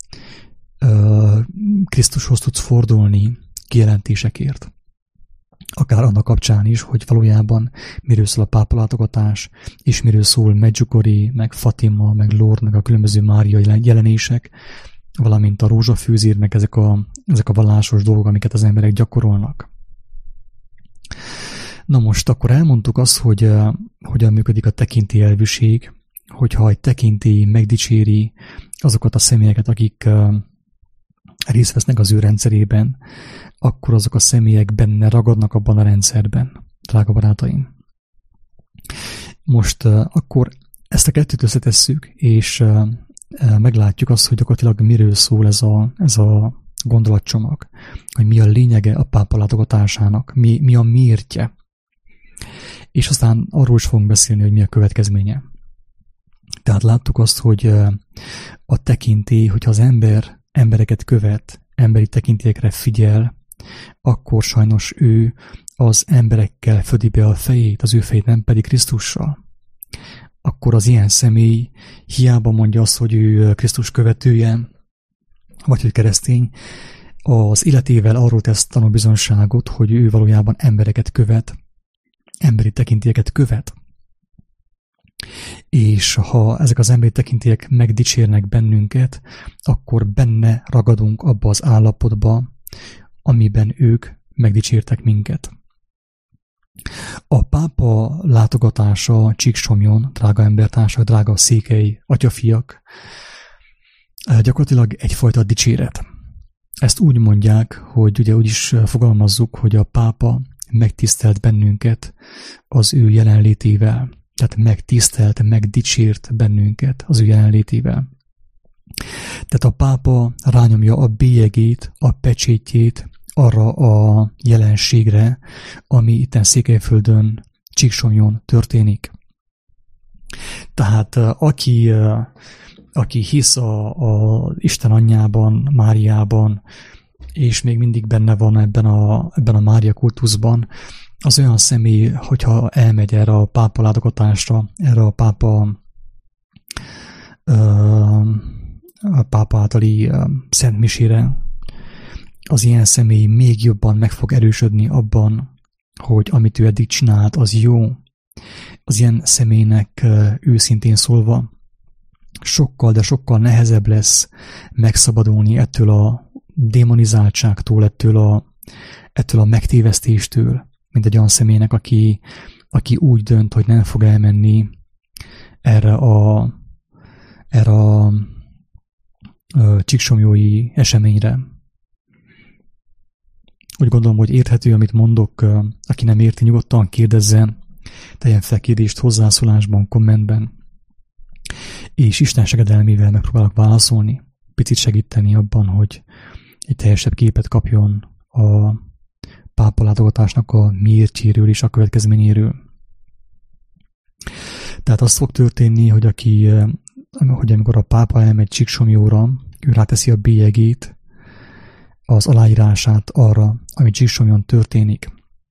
A: Krisztushoz tudsz fordulni kijelentésekért. Akár annak kapcsán is, hogy valójában miről szól a pápalátogatás, és miről szól Medjugorje, meg Fatima, meg Lourdes, meg a különböző Mária jelenések, valamint a rózsafűzér, meg ezek a vallásos dolgok, amiket az emberek gyakorolnak. Na most akkor elmondtuk azt, hogy hogyan működik a tekintélyelvűség, hogyha egy tekintély megdicséri azokat a személyeket, akik részt vesznek az ő rendszerében, akkor azok a személyek benne ragadnak abban a rendszerben, drága barátaim. Most akkor ezt a kettőt összetesszük, és meglátjuk azt, hogy gyakorlatilag miről szól ez a gondolatcsomag, hogy mi a lényege a pápa látogatásának, mi a miértje. És aztán arról is fogunk beszélni, hogy mi a következménye. Tehát láttuk azt, hogy a tekintély, hogyha az embereket követ, emberi tekintélyekre figyel, akkor sajnos ő az emberekkel födi be a fejét, az ő fejét nem pedig Krisztussal. Akkor az ilyen személy hiába mondja azt, hogy ő Krisztus követője, vagy hogy keresztény, az életével arról tesz tanúbizonyságot, hogy ő valójában embereket követ, emberi tekintélyeket követ. És ha ezek az emberi tekintélyek megdicsérnek bennünket, akkor benne ragadunk abba az állapotba, amiben ők megdicsértek minket. A pápa látogatása Csíksomjon, drága embertársak, drága székely atyafiak, gyakorlatilag egyfajta dicséret. Ezt úgy mondják, hogy ugye úgy is fogalmazzuk, hogy a pápa megtisztelt bennünket az ő jelenlétével. Tehát megtisztelt, megdicsért bennünket az ő jelenlétével. Tehát a pápa rányomja a bélyegét, a pecsétjét arra a jelenségre, ami itten Székelyföldön, Csíksomjon történik. Tehát aki hisz a Isten anyjában, Máriában, és még mindig benne van ebben a Mária kultuszban, az olyan személy, hogyha elmegy erre a pápa látogatásra, erre a pápa általi szent misére, az ilyen személy még jobban meg fog erősödni abban, hogy amit ő eddig csinált, az jó. Az ilyen személynek őszintén szólva sokkal, de sokkal nehezebb lesz megszabadulni ettől a démonizáltságtól, ettől a megtévesztéstől, mint egy olyan személynek, aki úgy dönt, hogy nem fog elmenni erre a csíksomjói eseményre. Úgy gondolom, hogy érthető, amit mondok, aki nem érti, nyugodtan kérdezzen, tegyen fel kérdést hozzászólásban, kommentben, és Isten segedelmével megpróbálok válaszolni, picit segíteni abban, hogy egy teljesebb képet kapjon a pápa látogatásnak a miértjéről és a következményéről. Tehát az fog történni, hogy amikor a pápa elmegy Csíksomjóra, ő ráteszi a bélyegét, az aláírását arra, ami Csíksomjon történik.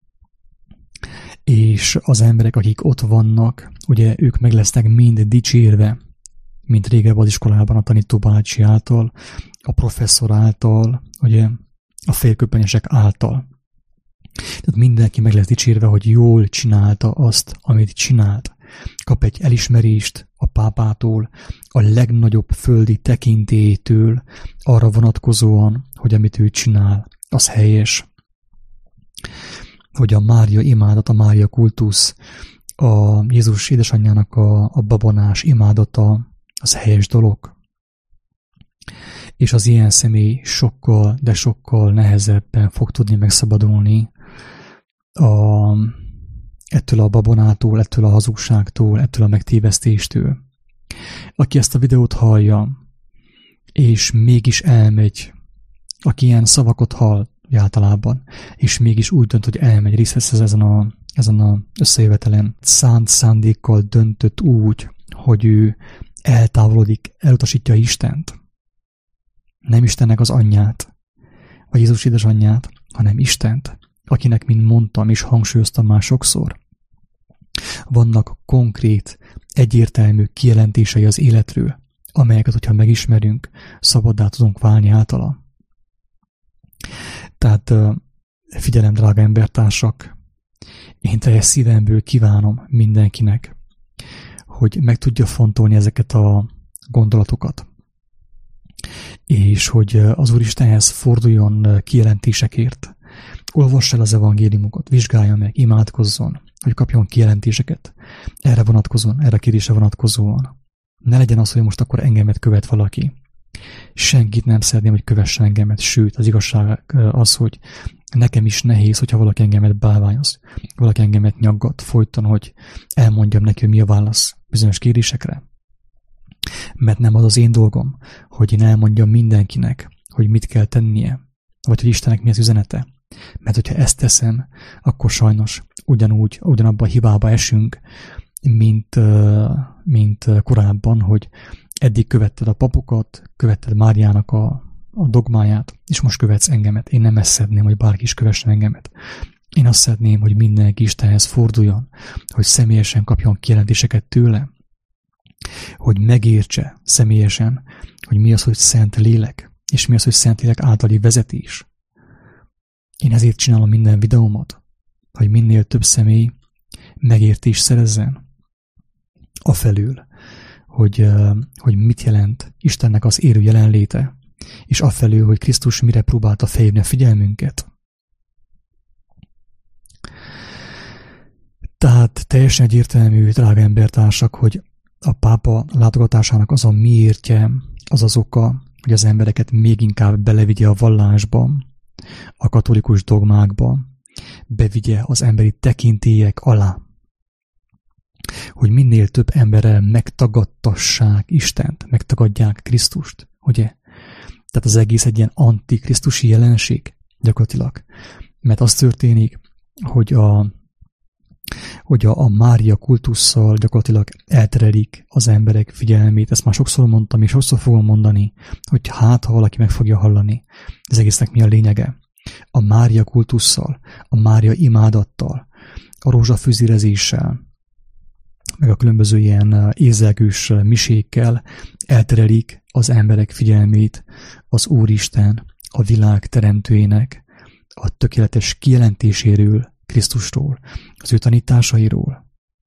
A: És az emberek, akik ott vannak, ugye ők meg lesznek mind dicsérve, mint régebb az iskolában a tanítóbácsi által, a professzor által, ugye a félköpenyesek által. Tehát mindenki meg lesz dicsérve, hogy jól csinálta azt, amit csinált. Kap egy elismerést a pápától, a legnagyobb földi tekintélytől arra vonatkozóan, hogy amit ő csinál, az helyes. Hogy a Mária imádat, a Mária kultusz, a Jézus édesanyjának a babonás imádata, az helyes dolog. És az ilyen személy sokkal, de sokkal nehezebben fog tudni megszabadulni ettől a babonától, ettől a hazugságtól, ettől a megtévesztéstől. Aki ezt a videót hallja, és mégis elmegy, aki ilyen szavakat hall általában, és mégis úgy dönt, hogy elmegy, részt vesz ezen a összejövetelen, szánt szándékkal döntött úgy, hogy ő eltávolodik, elutasítja Istent. Nem Istennek az anyját, vagy Jézus édesanyját, hanem Istent, akinek, mint mondtam és hangsúlyoztam már sokszor, vannak konkrét, egyértelmű kijelentései az életről, amelyeket, hogyha megismerünk, szabaddá tudunk válni általa. Tehát figyelem, drága embertársak, én teljes szívemből kívánom mindenkinek, hogy meg tudja fontolni ezeket a gondolatokat, és hogy az Úristenhez forduljon kijelentésekért. Olvass el az evangéliumokat, vizsgálja meg, imádkozzon, hogy kapjon kijelentéseket erre vonatkozóan, erre a kérdésre vonatkozóan. Ne legyen az, hogy most akkor engemet követ valaki. Senkit nem szeretném, hogy kövessen engemet, sőt, az igazság az, hogy nekem is nehéz, hogyha valaki engemet bálványoz, valaki engemet nyaggat folyton, hogy elmondjam neki, hogy mi a válasz bizonyos kérdésekre. Mert nem az az én dolgom, hogy én elmondjam mindenkinek, hogy mit kell tennie, vagy hogy Istennek mi az üzenete. Mert hogyha ezt teszem, akkor sajnos ugyanabban a hibába esünk, mint korábban, hogy eddig követted a papokat, követted Máriának a dogmáját, és most követsz engemet. Én nem ezt szeretném, hogy bárki is kövessen engemet. Én azt szeretném, hogy mindenki Istenhez forduljon, hogy személyesen kapjon kijelentéseket tőle, hogy megértse személyesen, hogy mi az, hogy Szent Lélek, és mi az, hogy Szent Lélek általi vezetés. Én ezért csinálom minden videómat, hogy minél több személy megértés szerezzen afelől, hogy mit jelent Istennek az élő jelenléte, és afelől, hogy Krisztus mire próbálta felhívni a figyelmünket. Tehát teljesen egyértelmű, drága embertársak, hogy a pápa látogatásának az a miértje, az az oka, hogy az embereket még inkább belevigye a vallásba, a katolikus dogmákba, bevigye az emberi tekintélyek alá, hogy minél több emberrel megtagadtassák Istent, megtagadják Krisztust, ugye? Tehát az egész egy ilyen antikrisztusi jelenség gyakorlatilag. Mert az történik, hogy a Mária kultusszal gyakorlatilag elterelik az emberek figyelmét. Ezt már sokszor mondtam, és sokszor fogom mondani, hogy ha valaki meg fogja hallani, az egésznek mi a lényege. A Mária kultusszal, a Mária imádattal, a rózsafűzérezéssel, meg a különböző ilyen ézelgős misékkel elterelik az emberek figyelmét az Úristen, a világ teremtőjének, a tökéletes kijelentéséről, Krisztusról, az ő tanításairól.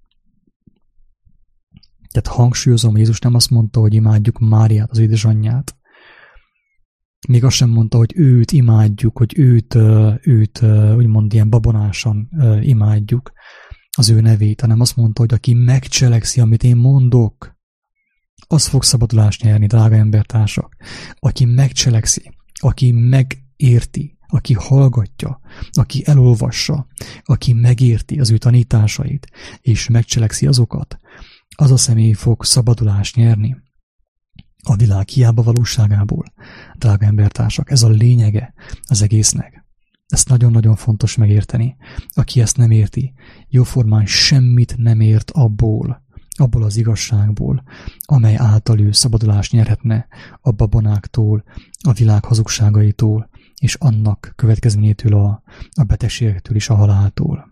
A: Tehát hangsúlyozom, Jézus nem azt mondta, hogy imádjuk Máriát, az édesanyját. Még azt sem mondta, hogy őt imádjuk, hogy őt úgymond ilyen babonásan imádjuk az ő nevét, hanem azt mondta, hogy aki megcselekszi, amit én mondok, az fog szabadulást nyerni, drága embertársak. Aki megcselekszi, aki megérti, aki hallgatja, aki elolvassa, aki megérti az ő tanításait, és megcselekszi azokat, az a személy fog szabadulást nyerni a világ hiába valóságából. Drága embertársak, ez a lényege az egésznek. Ezt nagyon-nagyon fontos megérteni. Aki ezt nem érti, jóformán semmit nem ért abból az igazságból, amely által ő szabadulást nyerhetne a babonáktól, a világ hazugságaitól, és annak következményétől, a betegségektől és a haláltól.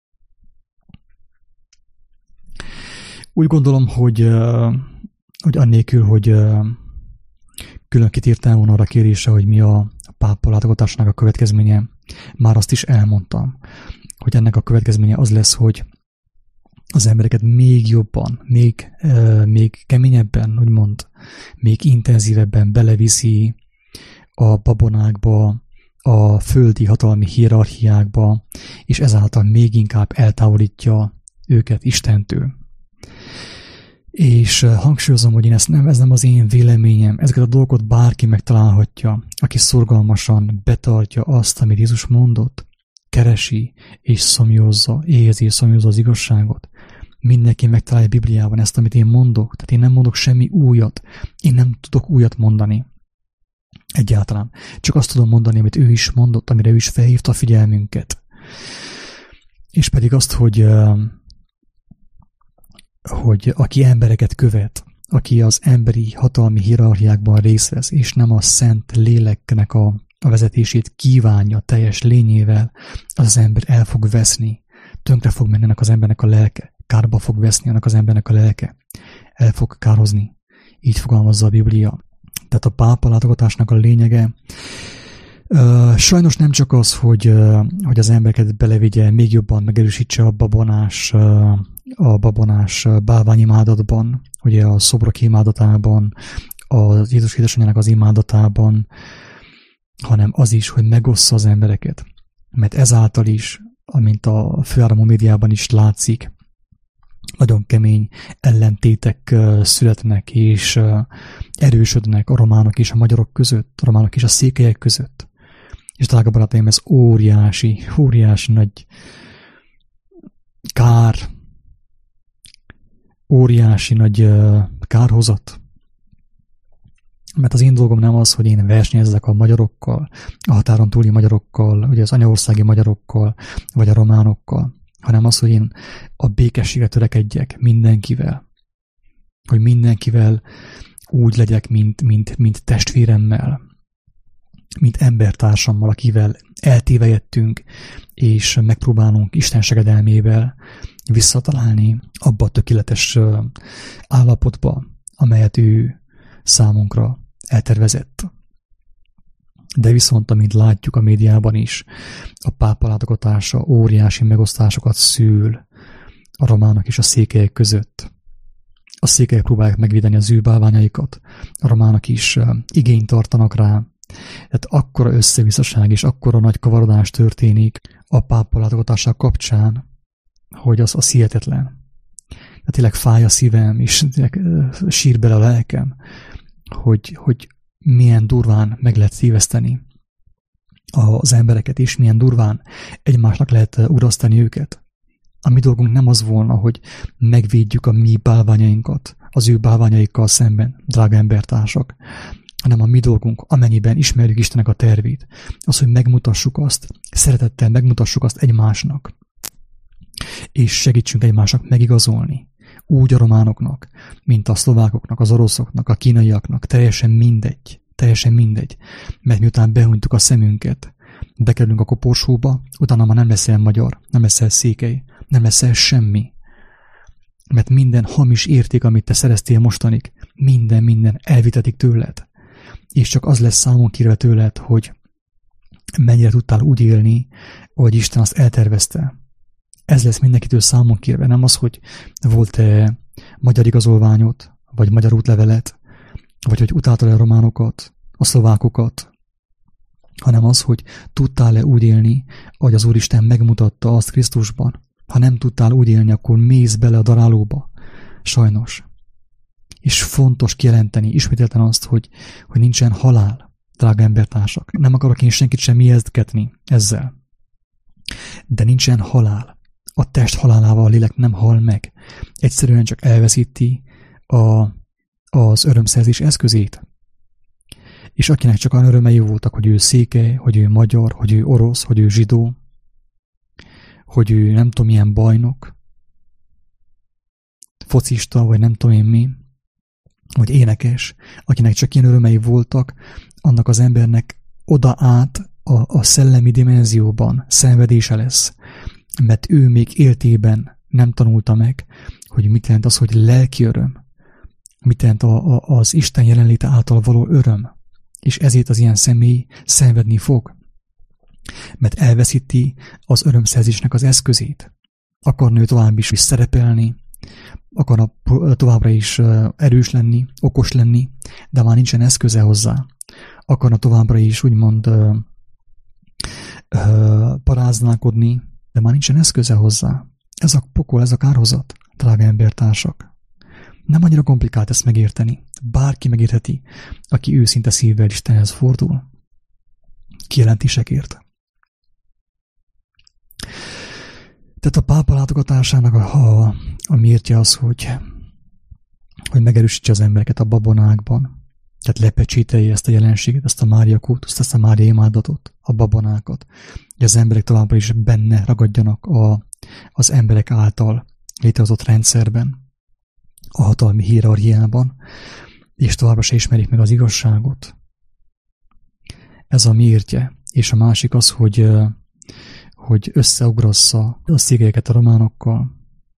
A: Úgy gondolom, hogy annélkül, hogy külön kitértem volna arra a kérdésre, hogy mi a pápa látogatásnak a következménye, már azt is elmondtam, hogy ennek a következménye az lesz, hogy az embereket még jobban, még keményebben, úgymond, még intenzívebben beleviszi a babonákba, a földi hatalmi hierarchiákba, és ezáltal még inkább eltávolítja őket Istentől. És hangsúlyozom, hogy ez nem az én véleményem, ezeket a dolgokat bárki megtalálhatja, aki szorgalmasan betartja azt, amit Jézus mondott, keresi és szomjózza, érzi és szomjózza az igazságot. Mindenki megtalálja a Bibliában ezt, amit én mondok, tehát én nem mondok semmi újat, én nem tudok újat mondani. Egyáltalán. Csak azt tudom mondani, amit ő is mondott, amire ő is felhívta a figyelmünket. És pedig azt, hogy aki embereket követ, aki az emberi hatalmi hierarchiákban részt vesz, és nem a szent léleknek a vezetését kívánja teljes lényével, az ember el fog veszni, tönkre fog menni annak az embernek a lelke, kárba fog veszni annak az embernek a lelke, el fog kározni. Így fogalmazza a Biblia. Tehát a pápa látogatásnak a lényege sajnos nem csak az, hogy az embereket belevigye, még jobban megerősítse a babonás bálványimádatban, ugye a szobrok imádatában, az Jézus édesanyjának az imádatában, hanem az is, hogy megossza az embereket. Mert ezáltal is, amint a főáramú médiában is látszik, nagyon kemény ellentétek születnek, és erősödnek a románok és a magyarok között, a románok és a székelyek között. És drága barátaim, ez óriási nagy kár, óriási nagy kárhozat. Mert az én dolgom nem az, hogy én versenyezzek a magyarokkal, a határon túli magyarokkal, ugye az anyaországi magyarokkal, vagy a románokkal, hanem az, hogy én a békességre törekedjek mindenkivel. Hogy mindenkivel úgy legyek, mint testvéremmel, mint embertársammal, akivel eltévejettünk, és megpróbálunk Isten segedelmével visszatalálni abba a tökéletes állapotba, amelyet ő számunkra eltervezett. De viszont, amint látjuk a médiában is, a pápa látogatása óriási megosztásokat szül a románok és a székelyek között. A székelyek próbálják megvédeni az ő bálványaikat, a románok is igényt tartanak rá. Tehát akkora összevisszaság és akkora nagy kavarodás történik a pápa látogatása kapcsán, hogy az hihetetlen. De tényleg fáj a szívem, és sír bele a lelkem, hogy milyen durván meg lehet szíveszteni az embereket, és milyen durván egymásnak lehet urasztani őket. A mi dolgunk nem az volna, hogy megvédjük a mi bálványainkat az ő bálványaikkal szemben, drága embertársak, hanem a mi dolgunk, amennyiben ismerjük Istennek a tervét, az, hogy megmutassuk azt, szeretettel megmutassuk azt egymásnak, és segítsünk egymásnak megigazolni, úgy a románoknak, mint a szlovákoknak, az oroszoknak, a kínaiaknak, teljesen mindegy, mert miután behunytuk a szemünket, bekerülünk a koporsóba, utána már nem leszel magyar, nem leszel székely, nem leszel semmi, mert minden hamis érték, amit te szereztél mostanig, minden elvitetik tőled, és csak az lesz számon kérve tőled, hogy mennyire tudtál úgy élni, ahogy Isten azt eltervezte. Ez lesz mindenkitől számon kérve, nem az, hogy volt-e magyar igazolványot, vagy magyar útlevelet, vagy hogy utáltál a románokat, a szlovákokat, hanem az, hogy tudtál-e úgy élni, ahogy az Úristen megmutatta azt Krisztusban. Ha nem tudtál úgy élni, akkor mész bele a darálóba. Sajnos. És fontos kijelenteni ismételten azt, hogy nincsen halál, drága embertársak. Nem akarok én senkit sem ijesztgetni ezzel. De nincsen halál. A test halálával a lélek nem hal meg. Egyszerűen csak elveszíti az örömszerzés eszközét. És akinek csak olyan örömei voltak, hogy ő székely, hogy ő magyar, hogy ő orosz, hogy ő zsidó, hogy ő nem tudom milyen bajnok, focista, vagy nem tudom én mi, vagy énekes, akinek csak ilyen örömei voltak, annak az embernek oda át a szellemi dimenzióban szenvedése lesz, mert ő még éltében nem tanulta meg, hogy mit jelent az, hogy lelki öröm, mit jelent az Isten jelenléte által való öröm, és ezért az ilyen személy szenvedni fog, mert elveszíti az örömszerzésnek az eszközét. Akarna ő tovább is szerepelni, akarna továbbra is erős lenni, okos lenni, de már nincsen eszköze hozzá. Akarna továbbra is úgymond paráználkodni, de már nincsen eszköze hozzá. Ez a pokol, ez a kárhozat, drága embertársak. Nem annyira komplikált ezt megérteni. Bárki megértheti, aki őszinte szívvel Istenhez fordul. Kijelentésekért. Tehát a pápa látogatásának a mértje az, hogy megerősítse az embereket a babonákban. Tehát lepecsételje ezt a jelenséget, ezt a Mária kultuszt, ezt a Mária imádatot, a babonákat. Hogy az emberek továbbra is benne ragadjanak az emberek által létrehozott rendszerben, a hatalmi hierarchiában, és továbbra se ismerik meg az igazságot. Ez a mértje. És a másik az, hogy összeugrassza a szigelyeket a románokkal,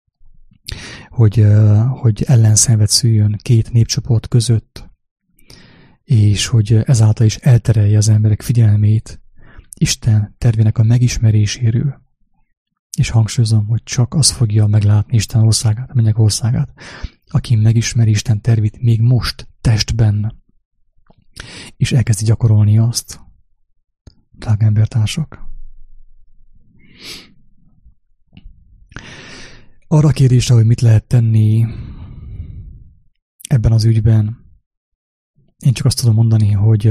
A: hogy ellenszenvet szüljön két népcsoport között, és hogy ezáltal is elterelje az emberek figyelmét Isten tervének a megismeréséről. És hangsúlyozom, hogy csak az fogja meglátni Isten országát, a mennyek országát, aki megismeri Isten tervét még most, testben, és elkezdi gyakorolni azt. Drága embertársak! Arra a kérdésre, hogy mit lehet tenni ebben az ügyben, én csak azt tudom mondani,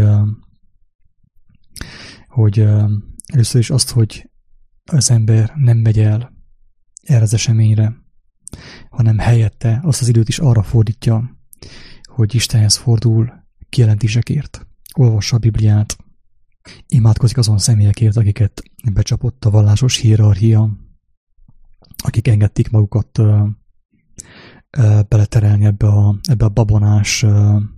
A: hogy először is azt, hogy az ember nem megy el erre az eseményre, hanem helyette azt az időt is arra fordítja, hogy Istenhez fordul kijelentésekért, olvassa a Bibliát, imádkozik azon személyekért, akiket becsapott a vallásos hierarchia, akik engedték magukat beleterelni ebbe a babonás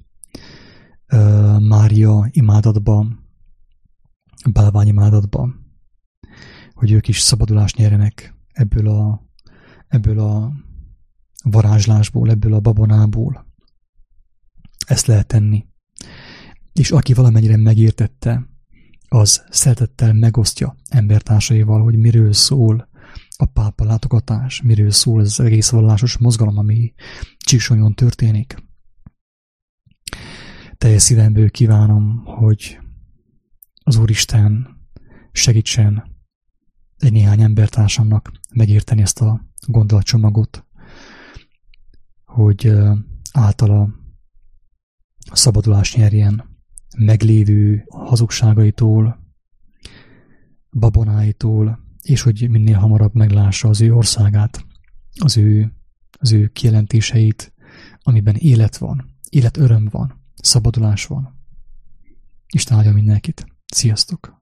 A: Mária imádatba, bálványimádatba, hogy ők is szabadulást nyerjenek ebből a varázslásból, ebből a babonából. Ezt lehet tenni. És aki valamennyire megértette, az szeretettel megosztja embertársaival, hogy miről szól a pápa látogatás, miről szól az egész vallásos mozgalom, ami Csíksonyon történik. Teljes szívemből kívánom, hogy az Úristen segítsen egy néhány embertársamnak megérteni ezt a gondolatcsomagot, hogy általa szabadulást nyerjen meglévő hazugságaitól, babonáitól, és hogy minél hamarabb meglássa az ő országát, az ő kijelentéseit, amiben élet van, életöröm van, szabadulás van. Isten áldja mindenkit. Sziasztok!